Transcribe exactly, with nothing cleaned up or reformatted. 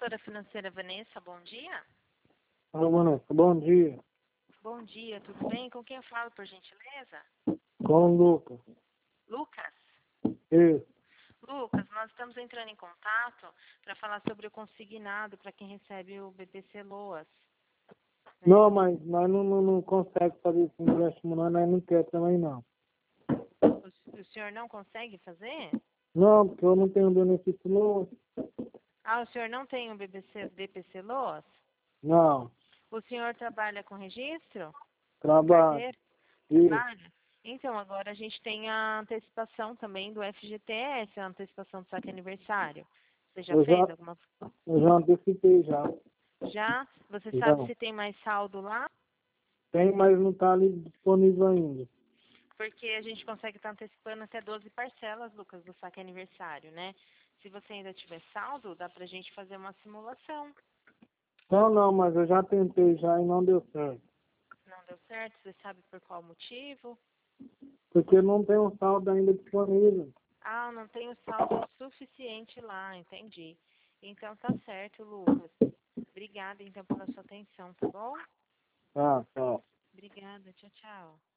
Consultora financeira Vanessa, bom dia. Alô, Vanessa, bom dia. Bom dia, tudo bem? Com quem eu falo, por gentileza? Com o Lucas. Lucas? Isso. Lucas, nós estamos entrando em contato para falar sobre o consignado para quem recebe o B P C Loas. Não, mas nós não, não, não consegue fazer esse empréstimo, não, nós não quer também, não. O, o senhor não consegue fazer? Não, porque eu não tenho benefício não. Ah, o senhor não tem o B P C, B P C Loas? Não, O senhor trabalha com registro? trabalho. Carteira? Isso. Trabalha? Então, agora a gente tem a antecipação também do F G T S, a antecipação do saque aniversário. Você já Eu fez já, alguma? eu já antecipei já. Já? Você sabe Já. se tem mais saldo lá? Tem, mas não está ali disponível ainda. Porque a gente consegue estar antecipando até doze parcelas, Lucas, do saque aniversário, né? Se você ainda tiver saldo, dá pra gente fazer uma simulação. Não, não, mas eu já tentei já e não deu certo. Não deu certo? Você sabe por qual motivo? Porque não tem um saldo ainda disponível. Ah, não tenho saldo suficiente lá, entendi. Então tá certo, Lucas. Obrigada, então, pela sua atenção, tá bom? Tá, tá. Obrigada, tchau, tchau.